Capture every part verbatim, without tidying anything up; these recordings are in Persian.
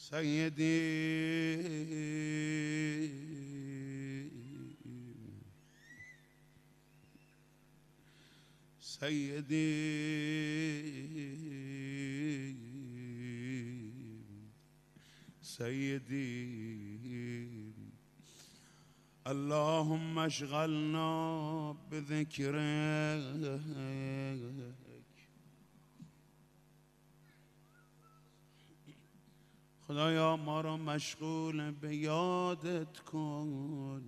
سیدی سیدی سیدی اللهم اشغلنا بذکرک خدایا ما را مشغول به یادت کن،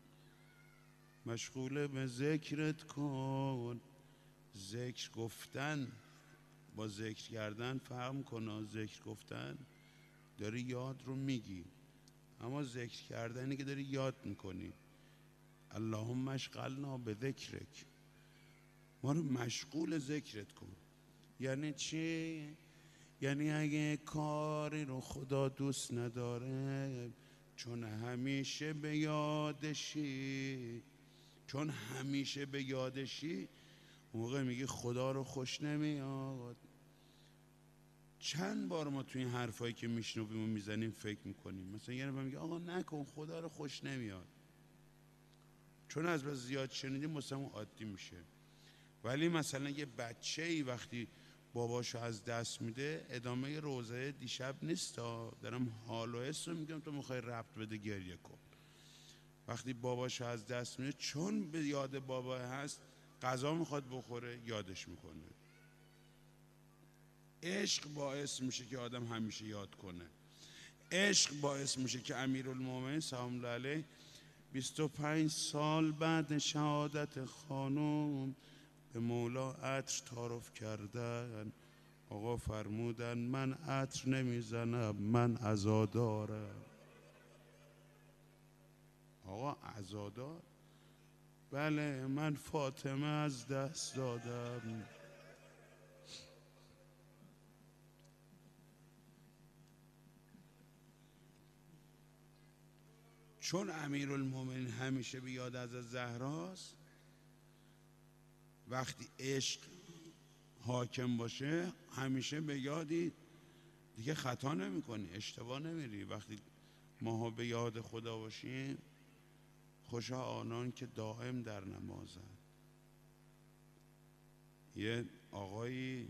مشغول به ذکرت کن. ذکر گفتن با ذکر کردن فهم کن. ذکر گفتن داری یاد رو میگی، اما ذکر کردنی که داری یاد میکنی. اللهم اشغلنا به ذکرک، ما رو مشغول ذکرت کن. یعنی چی؟ یعنی اگه کاری رو خدا دوست نداره، چون همیشه به یادشی چون همیشه به یادشی موقع میگی خدا رو خوش نمیاد. چند بار ما توی این حرفایی که میشنویم و میزنیم فکر میکنیم، مثلا یه نفر میگه آقا نکن خدا رو خوش نمیاد، چون از بس زیاد شنیدیم مثلا عادی میشه. ولی مثلا یه بچه ای وقتی باباشو از دست میده، ادامه روزه دیشب نیست، دارم حال و حس رو میگم، تو میخوای ربط بده گریه کن. وقتی باباشو از دست میده، چون به یاد بابا هست، غذا میخواد بخوره یادش میکنه. عشق باعث میشه که آدم همیشه یاد کنه. عشق باعث میشه که امیرالمومنین سلام الله علیه بیست و پنج سال بعد شهادت خانم به مولا عطر تعارف کردن. آقا فرمودن من عطر نمیزنم، من عزادارم. آقا عزادار؟ بله، من فاطمه از دست دادم. چون امیرالمومنین همیشه به یاد از زهراست، وقتی عشق حاکم باشه همیشه به یادی، دیگه خطا نمی کنی، اشتباه نمیری. وقتی ماها به یاد خدا باشیم، خوشا آنان که دائم در نمازن. یه آقایی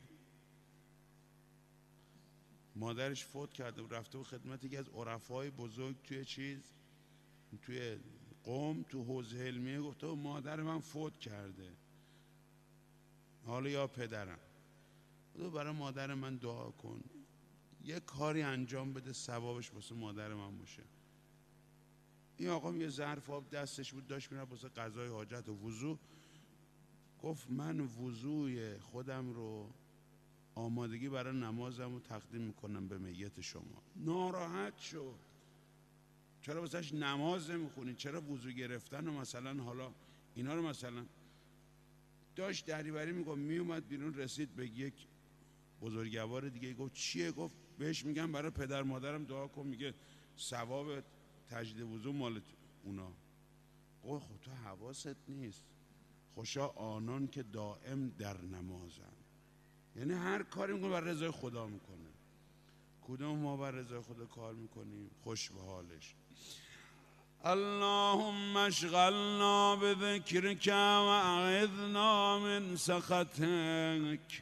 مادرش فوت کرده و رفته و خدمت یکی از عرفای بزرگ توی چیز توی قم تو حوزه علمیه، گفته مادر من فوت کرده، حالا یا پدرم، خدا برای مادر من دعا کن، یه کاری انجام بده ثوابش واسه مادر من باشه. این آقا یه ظرف آب دستش بود، داشت میرفت واسه قضای حاجت و وضو، گفت من وضوی خودم رو آمادگی برای نمازم رو تقدیم میکنم به میت شما. ناراحت شد، چرا واسهش نماز نمیخونی؟ چرا وضو گرفتن و مثلا حالا اینا رو مثلا داشت دریوری میگفت. میومد بیرون، رسید به یک بزرگوار دیگه، گفت چیه؟ گفت بهش میگم برای پدر مادرم دعا کن، میگه ثواب تجدید وضو مال اونا. گفت خب تو حواست نیست. خوشا آنان که دائم در نمازن، یعنی هر کاری میکنه بر رضای خدا میکنه. کدوم ما بر رضای خدا کار میکنیم؟ خوش به حالش. اللهم اشغلنا بذکرک و اعذنا من سخطک،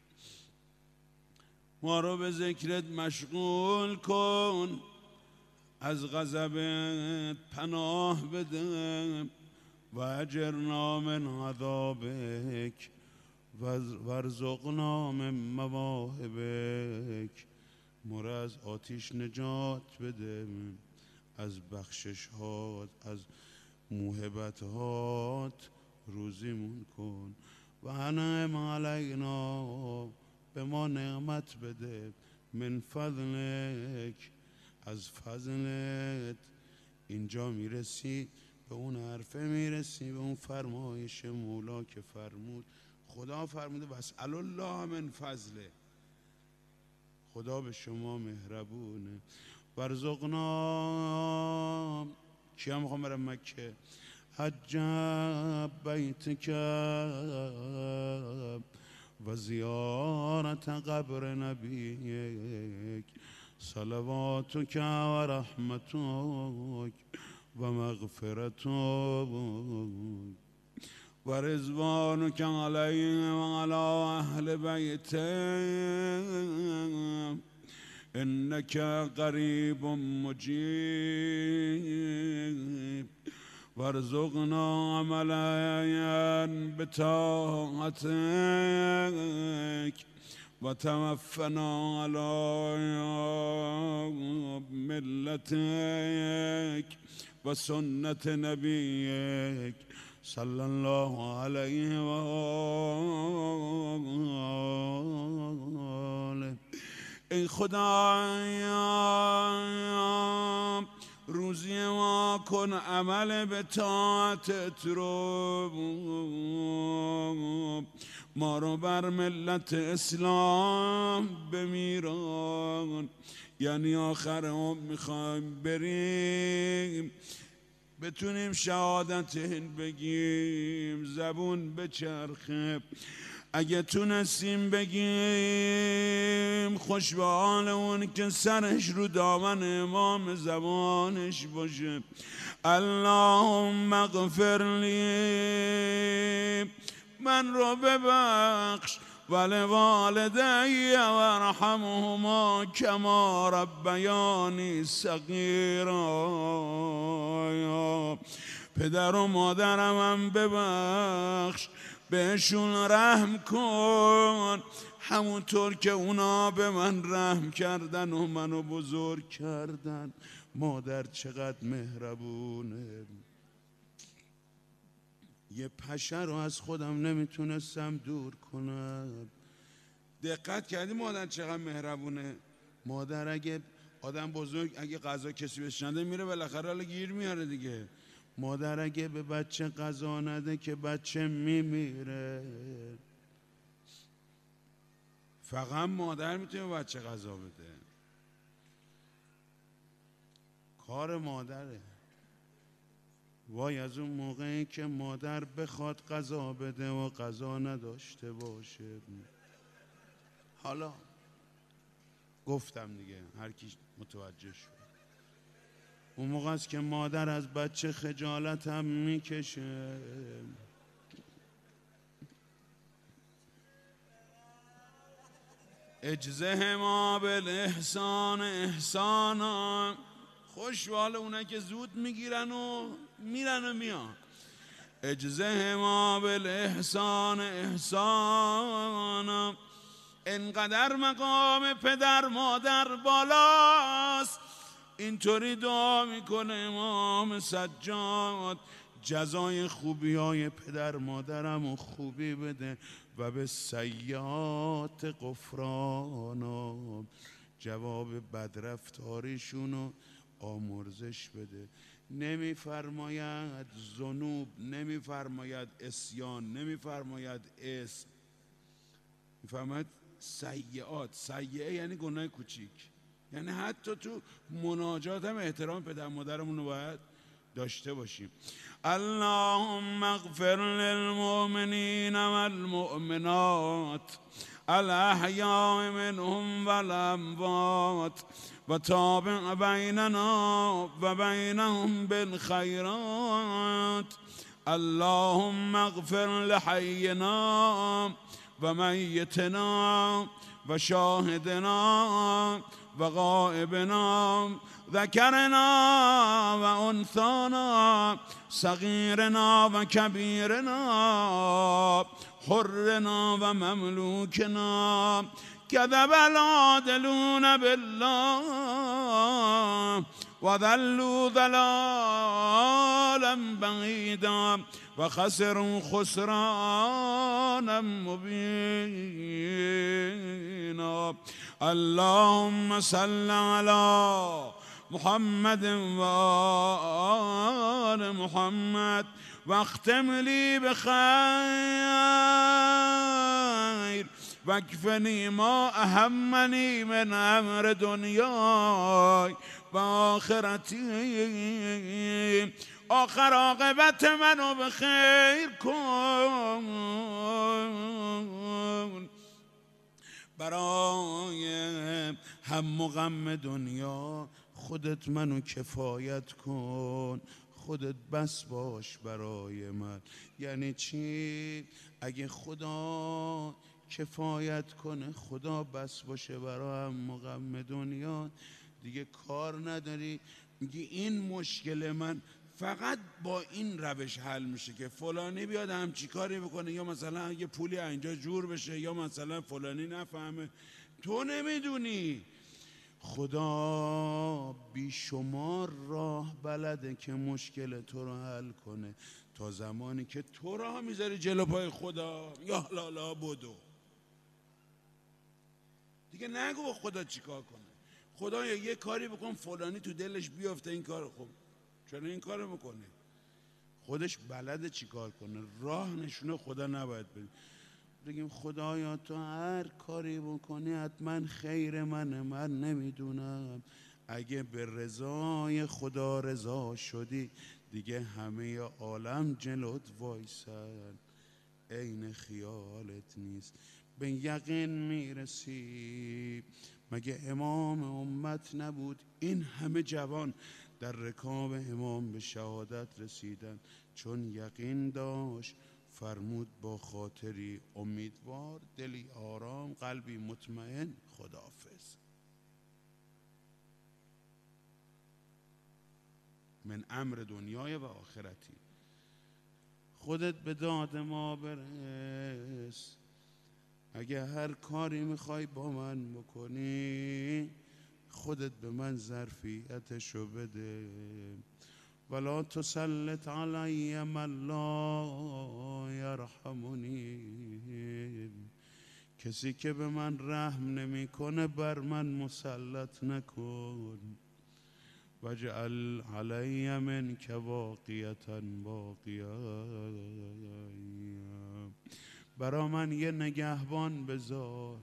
ما رو به ذکرت مشغول کن، از غضبت پناه بده، و اجرنا من عذابک وارزقنا من مواهبک، ما را از آتش نجات بده، از بخشش هات، از موهبت هات روزیمون کن. و انعم علینا، به ما نعمت بده، من فضلک، از فضلت. اینجا میرسی به اون حرفه، میرسی به اون فرمایش مولا که فرمود. خدا فرموده واسأل الله من فضله، خدا به شما مهربونه. ورزقنا، کیا میخوام برم مکه؟ حج بیتک و زیارت قبر نبیک، صلواتك و رحمتك و مغفرتك و رضوانك علیهم و علی اهل بیتهم انك قریب مجیب وارزقنا عملا بطاعتك وتوفنا على ملتك وسنة نبيك صلى الله عليه وآله. ای خدایا روزی ما کن عمل به طاعتت رو، ما رو بر ملت اسلام بمیران. یعنی آخر هم میخوایم بریم بتونیم شهادتین بگیم، زبون بچرخه. اگه تونستیم بگیم خوش به حال اون که سرش رو دامن امام زمانش باشه. اللهم اغفر لی، من رو ببخش، ولوالدی وارحمهما کما ربیانی صغیرا. پدر و مادرم هم ببخش، بهشون رحم کن همونطور که اونا به من رحم کردن و منو بزرگ کردن. مادر چقدر مهربونه. یه پشه رو از خودم نمیتونستم دور کنم. دقت کردی مادر چقدر مهربونه؟ مادر اگه آدم بزرگ اگه غذا کسی بهش نده میره بالاخره حالا گیر میاره دیگه. مادر اگه به بچه غذا نده که بچه میمیره. فقط مادر میتونه به بچه غذا بده. کار مادره. وای از اون موقعی که مادر بخواد غذا بده و غذا نداشته باشه. حالا گفتم دیگه، هر کی متوجه شد. اون موقع است که مادر از بچه خجالت هم میکشه. اجزه ما بالاحسان احسانا. خوش حال اونه که زود میگیرن و میرن و میان. اجزه ما بالاحسان احسانا. انقدر مقام پدر مادر بالاست، اینطوری دعا میکنه امام سجاد جزای خوبی های پدر مادرم و خوبی بده و به سیئات غفرانا، جواب بدرفتاریشونو آمرزش بده. نمیفرماید ذنوب، نمیفرماید عصیان، نمیفرماید اسم، میفرماید سیئات. سیئه یعنی گناه کوچیک. یعنی حتی تو مناجات هم احترام پدر مادرمون رو باید داشته باشیم. اللهم اغفر للمؤمنین والمؤمنات الاحیاء منهم والاموات و تابع بیننا و بینهم بالخیرات. اللهم اغفر لحینا و میتنا و شاهدنا و غائبنا، ذکرنا و انثانا، صغیرنا و کبیرنا، حرنا و مملوکنا. کذب العادلون بالله و ذلوا ضلالا بعیدا و خسروا خسرانا مبینا. اللهم صل على محمد و آل محمد واختم لي بخير واكفني ما أهمني من أمر دنياي و آخرتی. آخر عاقبت منو به خیر کن. برای هم و غم دنیا خودت منو کفایت کن، خودت بس باش برای من. یعنی چی؟ اگه خدا کفایت کنه، خدا بس باشه برای هم و غم دنیا، دیگه کار نداری میگی این مشکل من فقط با این روش حل میشه که فلانی بیاد همچی کاری بکنه، یا مثلا یه پولی اینجا جور بشه، یا مثلا فلانی نفهمه. تو نمیدونی خدا بیشمار راه بلده که مشکل تو رو حل کنه. تا زمانی که تو راه میذاری جلو پای خدا، یا لالا بدو دیگه، نگو خدا چیکار کنه. خدا یه کاری بکن فلانی تو دلش بیافته این کار. خب چرا این کارو میکنه؟ خودش بلده چی کار کنه، راه نشونه خدا نباید بدیم. بگیم خدایا تو هر کاری بکنی حتما خیر منه، من نمیدونم. اگه به رضای خدا رضا شدی، دیگه همه عالم جلوت وایسن، عین خیالت نیست به یقین میرسی. مگه امام امت نبود؟ این همه جوان در رکاب امام به شهادت رسیدن، چون یقین داشت فرمود با خاطری امیدوار، دلی آرام، قلبی مطمئن، خداحافظ. من امر دنیای و آخرتی. خودت به داد ما برس، اگه هر کاری میخوای با من بکنی، خودت به من ظرفیتشو بده. ولا تسلط علی من لا یرحمنی، کسی که به من رحم نمیکنه بر من مسلط نکن. وجعل علی منک واقیة باقیة، برا من یه نگهبان بذار.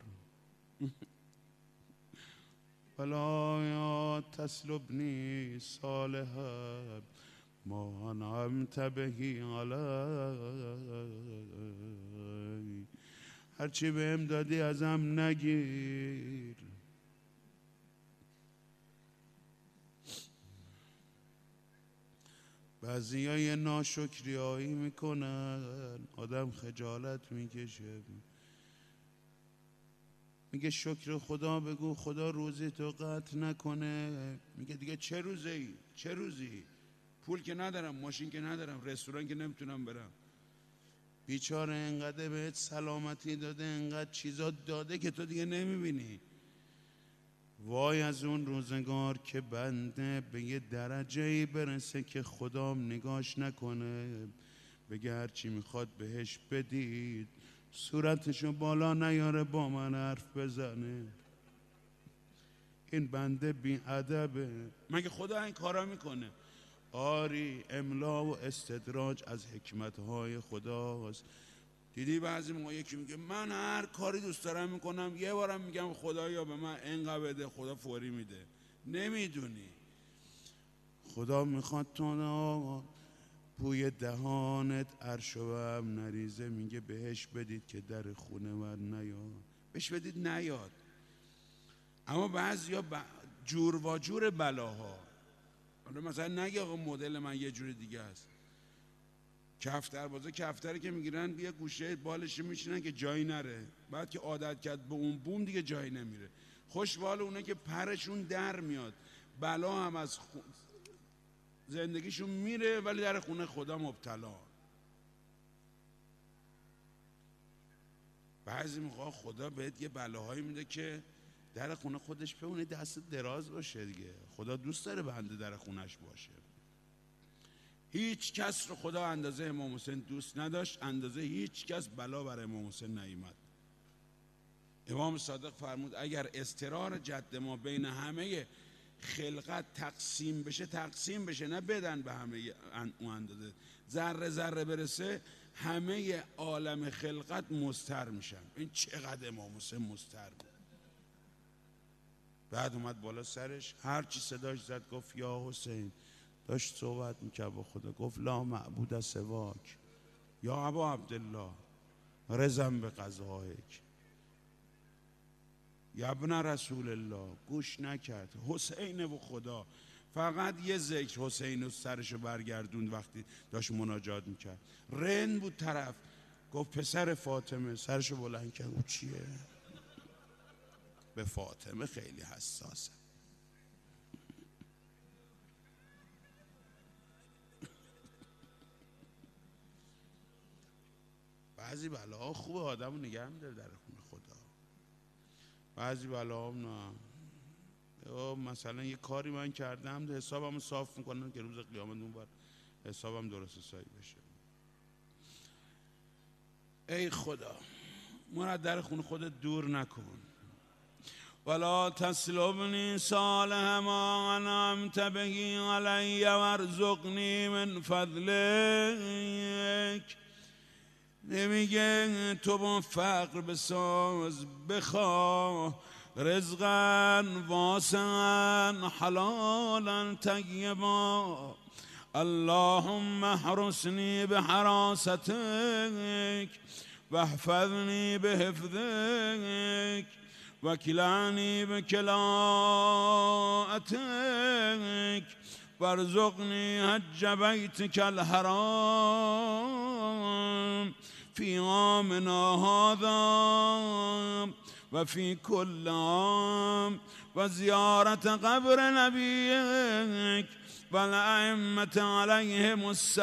ولا تسلبنی صالحا ما انعمت بهی علی، هرچی بهم دادی ازم نگیر. بعضی ها یه ناشکریایی میکنن، آدم خجالت میکشه، میگه شکر خدا بگو خدا روزی تو قطع نکنه. میگه دیگه چه روزی ای؟ چه روزی؟ پول که ندارم، ماشین که ندارم، رستوران که نمیتونم برم. بیچاره انقدر بهت سلامتی داده، انقدر چیزا داده که تو دیگه نمیبینی. وای از اون روزگار که بنده به یه درجه‌ای برسه که خدام نگاش نکنه، بگه هرچی میخواد بهش بدید، صورتشو بالا نیاره با من حرف بزنه. این بنده بی ادبه. مگه خدا این کارا میکنه؟ آری، املا و استدراج از حکمتهای خداست. دیدی بعضی موقع یکی میگه من هر کاری دوست دارم میکنم، یه بارم میگم خدایا به من اینقدر بده، خدا فوری میده. نمیدونی خدا میخواد تو بوی دهانت عرش و هم نریزه، میگه بهش بدید که در خونه من نیاد. بهش بدید نیاد. اما بعضیا ب... جور و جور بلاها، مثلا نگه آقا مدل من یه جور دیگه است. کفتر بازه کفتری که میگیرن بیا گوشه بالش میشینن که جایی نره، بعد که عادت کرد به اون بوم دیگه جایی نمیره. خوش بال اونه که پرشون در میاد، بلا هم از خو... زندگیشون میره ولی در خونه خدا مبتلا. بعضی موقع خدا بهت یه بلاهایی میده که در خونه خودش بمونه، دست دراز باشه دیگه. خدا دوست داره بنده در خونش باشه. هیچ کس رو خدا اندازه امام حسین دوست نداشت، اندازه هیچ کس بلا بر امام حسین نیامد. امام صادق فرمود اگر استقرار جد ما بین همه خلقت تقسیم بشه، تقسیم بشه نه بدن به همه اون اندازه، ذره ذره برسه، همه عالم خلقت مضطر میشن. این چقدر امام حسین مضطر بود. بعد اومد بالا سرش، هر چی صداش زد گفت یا حسین. داشت صحبت میکرد با خدا، گفت لا معبود سواک یا ابا عبدالله رضا به قضایک. یا ابن رسول الله گوش نکرد. حسین و خدا فقط یه ذکر حسین و سرشو برگردوند وقتی داشت مناجات میکرد. رند بود طرف، گفت پسر فاطمه، سرشو بلند کرد. او چیه؟ به فاطمه خیلی حساسه. بعضی بلاها خوبه آدمو نگه می‌داره در خونه خدا، بعضی بلاها نه. مثلا یه کاری من کردم حسابمو صاف میکنن که روز قیامت اون بار حسابم درست حسابی بشه. ای خدا ما را در خونه خودت دور نکن. ولا تسلبنی صالح ما انعمت به علی وارزقنی من فضلک. نمیگه تو با فقر بساز، بخواه رزقا واسعا حلالا طیبا. اللهم احرسنی بحراستک واحفظنی بحفظک وکلعنی بکلاءتک وارزقنی حج بیتک الحرام فی عامنا هذا و فی کل عام و زیارت قبر نبیک و الائمة علیهم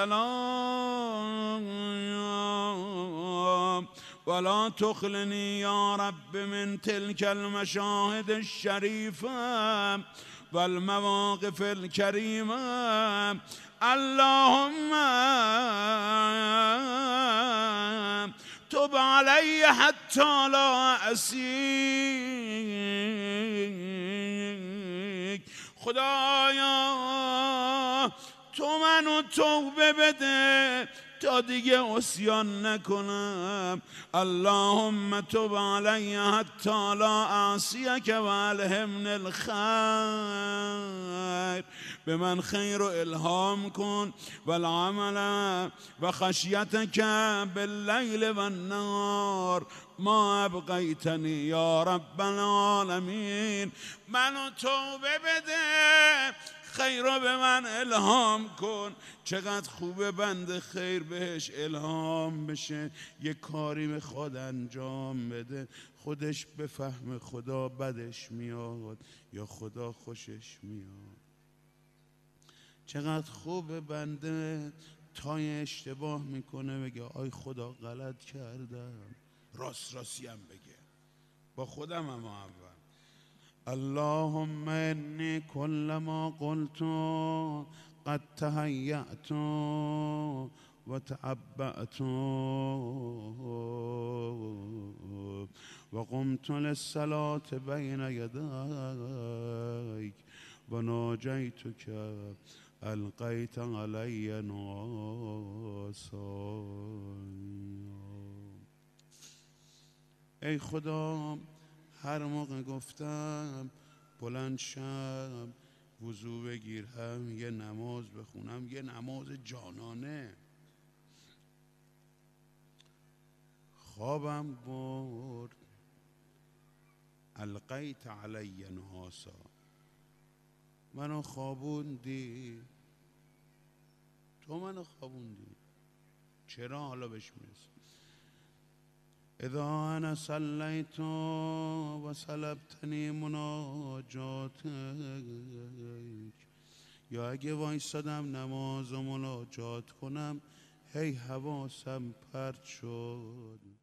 السلام ولا تخلنی یا رب من تلك المشاهد الشریفه والمواقف الكريمة. اللهم تب علي حتى لا أسيك. خدایا تو منو توبه بده تا دیگه عصیان نکنم. اللهم تب علی حتی لا اعصیک و الهمنی الخیر. به من خیر رو الهام کن و العمل و خشیتک باللیل و النهار ما ابقیتنی یا رب العالمین. منو توبه بده، خیر رو به من الهام کن. چقدر خوبه بنده خیر بهش الهام بشه یه کاری به خود انجام بده، خودش به فهم خدا بدش میاد یا خدا خوشش میاد. چقدر خوبه بنده تا اشتباه میکنه بگه آی خدا غلط کردم، راست راستی هم بگه با خودم هم اول. اللهم انی کل ما قلت قد تهیأت و تعبأت و قمت للصلاة بین یدیک و ناجیتک القیت علی ناسا. ای خدا هر موقع گفتم بلند شم وضو بگیرم یه نماز بخونم، یه نماز جانانه، خوابم برد القیت علی ناسا، منو خوابوندی، تو منو خوابوندی. چرا؟ حالا بهش میرسم. اذا انا صلیت و سلبتنی مناجاتک، یا اگه وایسادم نماز و مناجات کنم هی حواسم پرت شد.